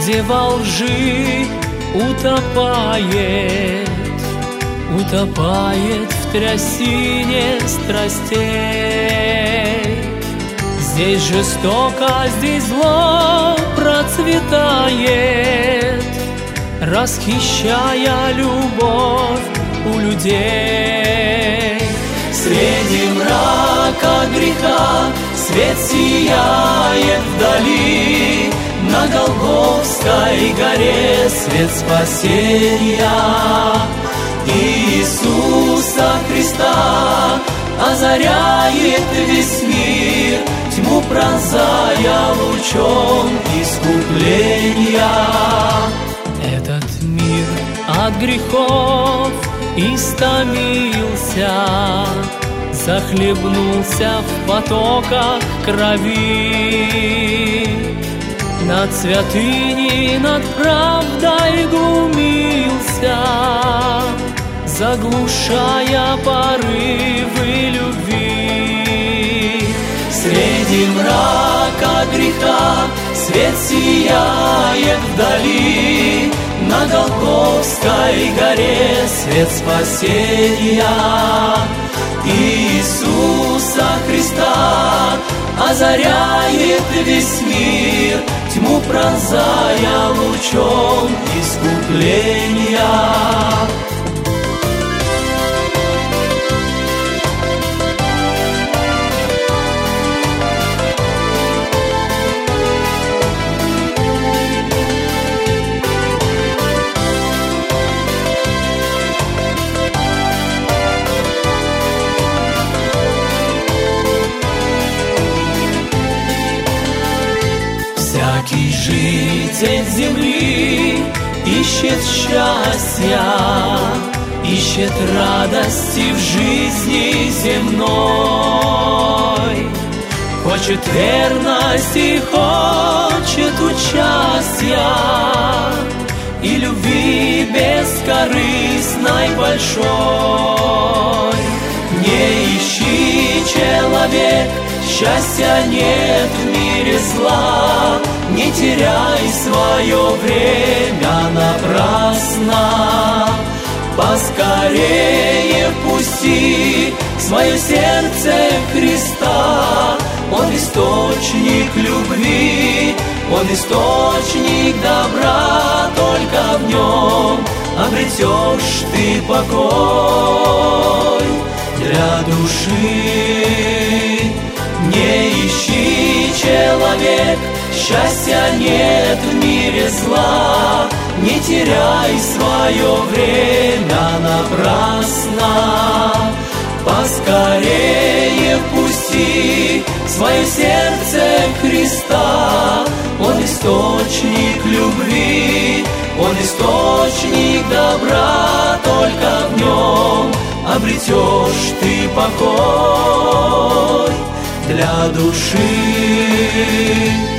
где во лжи утопает в трясине страстей. Здесь жестоко, здесь зло процветает, расхищая любовь у людей. Среди мрака греха свет сияет вдали, на Голгофской горе свет спасения. Иисуса Христа озаряет весь мир, тьму пронзая лучом искупления. Этот мир от грехов истомился, захлебнулся в потоках крови. Над святыней, над правдой глумился, заглушая порывы любви. Среди мрака греха свет сияет вдали, на Голгофской горе свет спасения. Иисуса Христа озаряет весь мир, тьму пронзая лучом искупления. Всякий житель земли ищет счастья, ищет радости в жизни земной. Хочет верности, хочет участия и любви бескорыстной большой. Не ищи, человек, счастья нет в мире зла, не теряй свое время напрасно. Поскорее впусти в свое сердце Христа. Он источник любви, Он источник добра, только в Нем обретешь ты покой для души. Не ищи, человек, счастья нет в мире зла, не теряй свое время напрасно. Поскорее впусти в свое сердце Христа. Он источник любви, Он источник добра, только в Нем обретешь ты покой для души.